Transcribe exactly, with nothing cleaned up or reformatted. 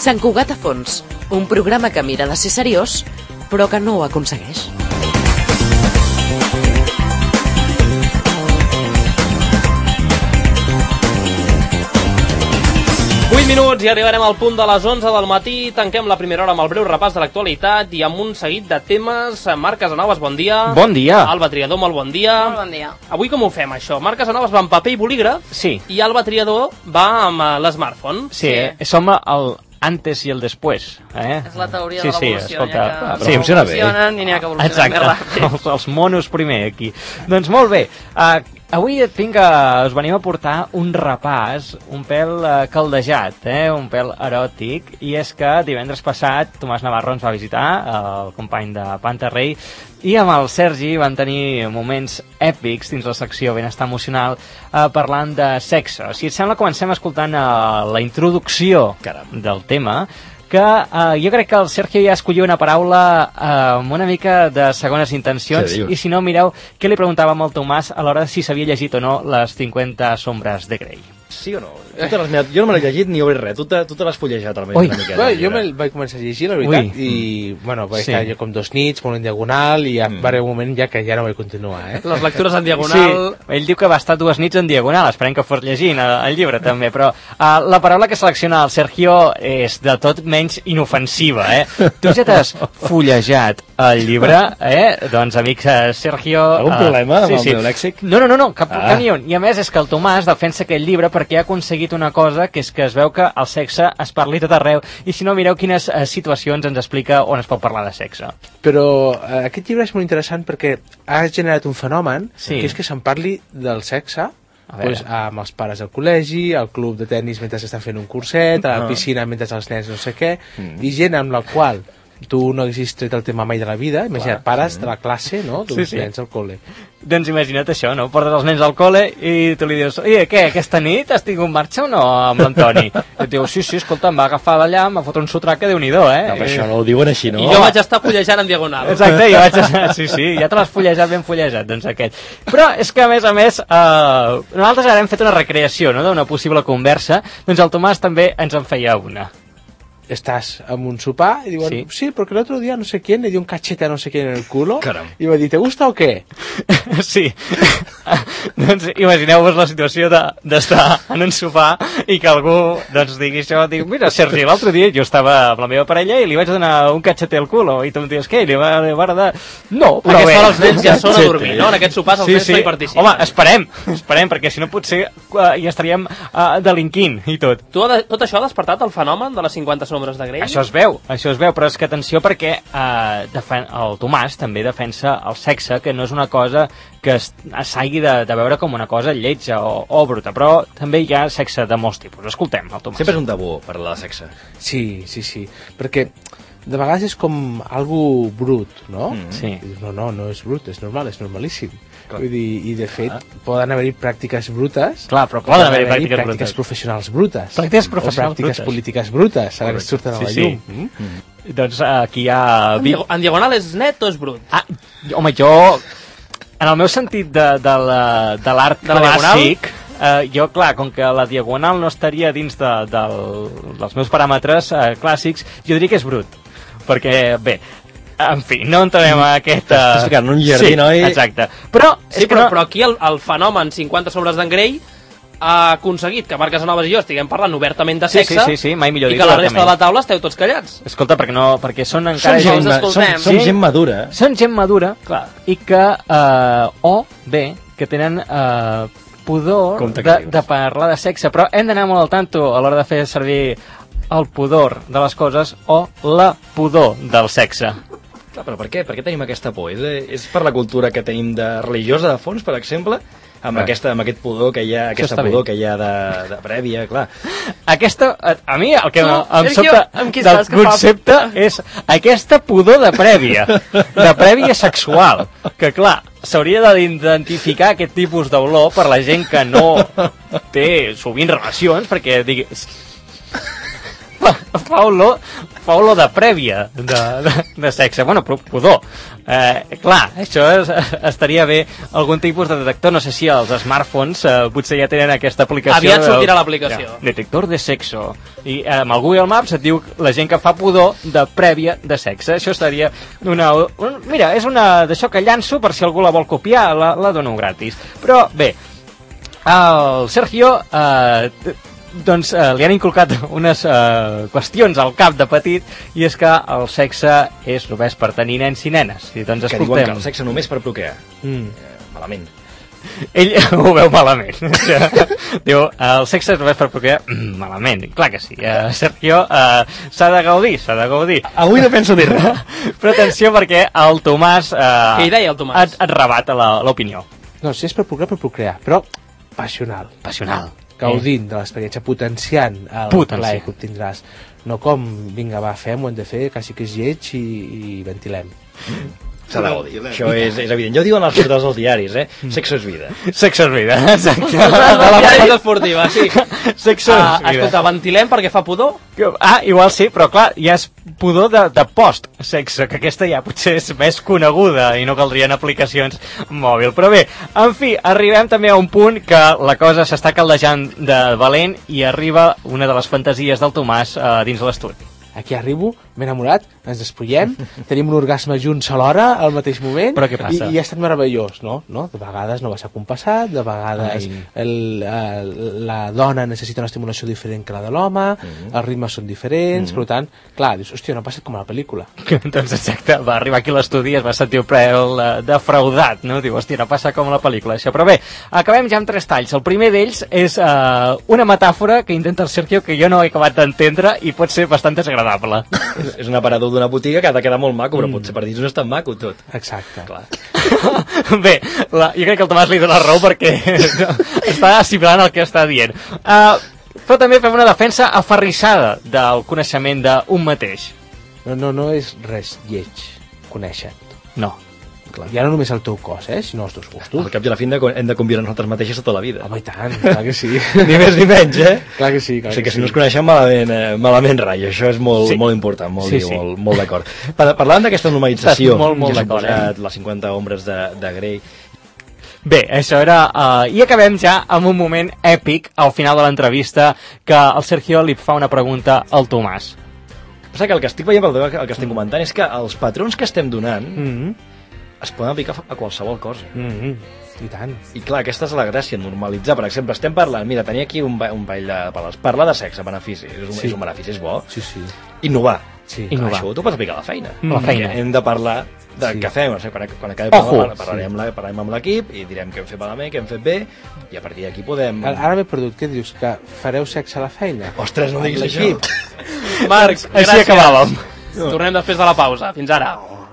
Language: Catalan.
Sant Cugat a fons, un programa que mira de ser seriós, però que no ho aconsegueix. vuit minuts i arribarem al punt de les onze del matí. Tanquem la primera hora amb el breu repàs de l'actualitat i amb un seguit de temes. Marc Casanovas, bon dia. Bon dia. Alba Triador, molt bon dia. Molt bon dia. Avui com ho fem, això? Marc Casanovas va amb paper i bolígraf. Sí. I Alba Triador va amb uh, l'smartphone. Sí, sí. Som el antes i el després. Eh? És la teoria sí, de l'evolució. Sí, escolta, que sí, funciona bé. Funcionen i n'hi ha que evolucionen més ràpid. els, els monos primer aquí. Doncs molt bé, uh, avui vinc a, us venim a portar un repàs, un pèl uh, caldejat, eh? un pèl eròtic, i és que divendres passat Tomàs Navarro ens va visitar, el company de Pantarrey, i amb el Sergi vam tenir moments èpics dins la secció Benestar Emocional eh, parlant de sexe. Si et sembla, comencem escoltant eh, la introducció Caram. del tema, que eh, jo crec que el Sergio ja escollia una paraula eh, amb una mica de segones intencions, i si no, mireu què li preguntàvem al Tomàs a l'hora de si s'havia llegit o no les cinquanta sombres de Grey. Sí o no? Tu te mirat, jo no me l'he llegit ni obrir res, tu te, tu te l'has fullejat almenys Ui. una miqueta. Bueno, jo me'l vaig començar a llegir, la veritat, Ui. i bueno, vaig Sí. estar jo com dos nits, molt en diagonal, i ja Mm. va haver un moment ja que ja no vaig continuar, eh? Les lectures en diagonal. Sí, ell diu que va estar dues nits en diagonal, esperem que fos llegint el, el llibre també, però uh, la paraula que selecciona el Sergio és de tot menys inofensiva, eh? Tu ja t'has fullejat el llibre, eh? Doncs, amic uh, Sergio... Algun uh, problema amb sí, el sí. meu lèxic? No, no, no, no cap, Ah. cap ni un. I a més és que el Tomàs defensa aquest llibre perquè ha aconseguit una cosa, que és que es veu que el sexe es parli tot arreu, i si no, mireu quines uh, situacions ens explica on es pot parlar de sexe. Però eh, aquest llibre és molt interessant perquè ha generat un fenomen, Sí. que és que se'n parli del sexe, A veure. pues, amb els pares al col·legi, al club de tennis mentre estan fent un curset, a la Ah. piscina mentre els nens no sé què, Mm. i gent amb la qual tu no haguessis tret el tema mai de la vida, imagina't, pares de la classe, no?, Sí, d'uns sí. nens al col·le. Doncs imagina't això, no? Portes els nens al col·le i tu li dius, oye, què, aquesta nit has tingut marxa o no amb l'Antoni? I et diu, sí, sí, escolta, em va agafar d'allà, em va fotre un sotrac que Déu-n'hi-do, eh? No, però això no ho diuen així, no? I jo vaig estar fullejant en diagonal. Exacte, jo vaig... Sí, sí, ja te l'has fullejat, ben fullejat, doncs aquest. Però és que, a més a més, eh, nosaltres ara hem fet una recreació, no?, d'una possible conversa, doncs el Tomàs també ens en feia una. Estás en un sopar y digo, Sí. sí, porque el otro día no sé quién le dio un cachete a no sé quién en el culo. Caram. Y me dice, ¿te gusta o qué? Sí. Doncs imagineu-vos la situació de- d'estar en un sofà i que algú doncs digui això, diu, mira, Sergi, l'altre dia jo estava amb la meva parella i li vaig donar un catxete al culo, i tu em dius, què, li va, li va agradar? No, però A aquesta bé. hora els nens ja són a dormir, no? En aquests sopars els Sí, nens sí. no hi participen. Home, esperem, esperem, perquè si no potser uh, ja estaríem uh, delinquint i tot. Tu, ha de- tot això ha despertat el fenomen de les cinquanta sombres de Grey? Això es veu, això es veu, però és que atenció perquè eh, defen el Tomàs també defensa el sexe, que no és una cosa que es, s'hagi de, de veure com una cosa lletja o, o bruta, però també hi ha sexe de molts tipus. Escoltem el Tomàs. Sempre és un tabú parlar de sexe. Sí, sí, sí, perquè de vegades és com algo brut, no? Mm. Sí. I dius, no, no, no és brut, és normal, és normalíssim. Clar. Vull dir, i de fet, poden haver-hi pràctiques brutes, Clar, però poden haver-hi pràctiques pràctiques brutes. professionals brutes, Pràctiques o professionals pràctiques brutes. polítiques brutes, ara que Correcte. surten a la Sí, sí. llum. Mm? Doncs eh, aquí hi ha... En, diago- en diagonal és net o és brut? Ah, home, jo, en el meu sentit de, de la- de l'art De la diagonal? clàssic, eh, jo, clar, com que la diagonal no estaria dins de, del, dels meus paràmetres eh, clàssics, jo diria que és brut. Perquè, bé, en fi, no entrarem a aquest... Uh... Estàs ficant en un jardí, sí, noi. exacte. Però, Sí, és que però, no... però aquí el, el fenomen cinquanta sombres d'en Grey ha aconseguit que Marc Casanovas i jo estiguem parlant obertament de Sí, sexe, sí, sí, sí, mai millor i dit, que la resta obertament. de la taula esteu tots callats. Escolta, perquè, no, perquè són encara Som gent... gens- ma- escoltem. som, som gent madura. Són gent madura, clar, i que, eh, o bé, que tenen eh, pudor Compte que de, dius. de parlar de sexe, però hem d'anar molt al tanto a l'hora de fer servir el pudor de les coses o la pudor del sexe. Clar, però per què? Per què tenim aquesta por? És, és per la cultura que tenim de religiosa de fons, per exemple? Amb, Ah. aquesta, amb aquest pudor que hi ha, aquesta està pudor bé. que hi ha de, de prèvia, clar. Aquesta, a, a mi el que Tu, em Sergio, sobta amb qui del estàs, que fa- concepte és aquesta pudor de prèvia, de prèvia sexual, que clar, s'hauria d'identificar aquest tipus d'olor per la gent que no té sovint relacions, perquè digui... fa, fa olor fa olor de prèvia de, de, de sexe. Bueno, però pudor. Eh, clar, això és, estaria bé algun tipus de detector. No sé si els smartphones eh, potser ja tenen aquesta aplicació. Aviat sortirà l'aplicació. Ja, detector de sexo. I eh, amb el Google Maps et diu la gent que fa pudor de prèvia de sexe. Això estaria una... Un, mira, és una d'això que llanço per si algú la vol copiar, la, la dono gratis. Però bé, el Sergio eh, doncs eh, li han inculcat unes eh, qüestions al cap de petit, i és que el sexe és només per tenir nens i nenes. I doncs que escoltem. diuen que el sexe només per procrear. Mm. Eh, malament. Ell ho veu malament. Diu, el sexe és només per procrear. Mm, malament, clar que sí. Uh, Sergio, uh, s'ha de gaudir, s'ha de gaudir. Avui no penso dir res. Però atenció, perquè el Tomàs... Uh, Què hi deia el Tomàs? Et, et rebata l'opinió. No, si és per procrear, per procrear, però passional. Passional. Gaudint de l'experiència, potenciant el Potenciant. plaer que obtindràs. No com, vinga, va, fem, ho hem de fer, quasi que és lleig i, i ventilem. S'ha de gaudir. Això és, és evident. Ja ho diuen els portals dels diaris, eh? Sexo és vida. Sexo és vida, exacte. De la part esportiva, sí. Sexo Ah, és vida. escolta, ventilem perquè fa pudor? Ah, igual sí, però clar, ja és pudor de, de post-sexe, que aquesta ja potser és més coneguda i no caldrien aplicacions mòbil. Però bé, en fi, arribem també a un punt que la cosa s'està caldejant de valent i arriba una de les fantasies del Tomàs eh, dins l'estudi. Aquí arribo, m'he enamorat, ens despullem, tenim un orgasme junts alhora, al mateix moment, Però què passa? i, i ha estat meravellós, no? no? De vegades no va ser compassat, de vegades Ai. el, el, la dona necessita una estimulació diferent que la de l'home, Mm. els ritmes són diferents, per tant, clar, dius, hòstia, no ha passat com a la pel·lícula. Doncs exacte, va arribar aquí a l'estudi i es va sentir un preu defraudat, no? Diu, hòstia, no passa com a la pel·lícula, això. Però bé, acabem ja amb tres talls. El primer d'ells és eh, una metàfora que intenta el Sergio que jo no he acabat d'entendre i pot ser bastant desagradable. És un aparador d'una botiga que ha de quedar molt maco, però potser per dins no és tan maco tot. Exacte. Clar. Bé, la, jo crec que el Tomàs li dona raó perquè està assimilant el que està dient. Uh, però també fem una defensa aferrissada del coneixement d'un mateix. No, no, no és res lleig, conèixer-te. No. Clar. Ja no només el teu cos, eh, sinó els teus gustos. Al cap i a la fi hem de, hem de conviure nosaltres mateixes tota la vida. Home, i tant, clar que sí. Ni més ni menys, eh? Clar que sí, clar O sigui que que si sí. no ens coneixem malament, eh, malament rai, això és molt, Sí. molt important, molt, Sí, sí, sí. molt, molt d'acord. Pa- Parlant d'aquesta normalització, Estàs molt, molt que s'ha d'acord, posat les cinquanta ombres de, de Grey, Bé, això era... Uh, I acabem ja amb un moment èpic al final de l'entrevista que el Sergio li fa una pregunta al Tomàs. passa que el que estic veient, el que estic comentant, és que els patrons que estem donant Mm -hmm. es poden aplicar a qualsevol cosa. Mm -hmm. I tant. I clar, aquesta és la gràcia, normalitzar. Per exemple, estem parlant, mira, tenia aquí un, ba- un parell de paraules. Parlar de sexe, benefici, és un, Sí. és un benefici, és bo. Sí, sí. Innovar. Sí. Innovar. Això t'ho pots aplicar a la feina. A la feina. Hem de parlar de Sí. què fem, o sigui, quan, quan acabi Ojo. parlar, parlarem, la, parlarem amb l'equip i direm què hem fet malament, què hem fet bé, i a partir d'aquí podem... Ara ara m'he perdut. Què dius? Que fareu sexe a la feina? Ostres, no diguis Amb això. l'equip? Marc, Així gràcies. acabàvem. Tornem després de la pausa. Fins ara.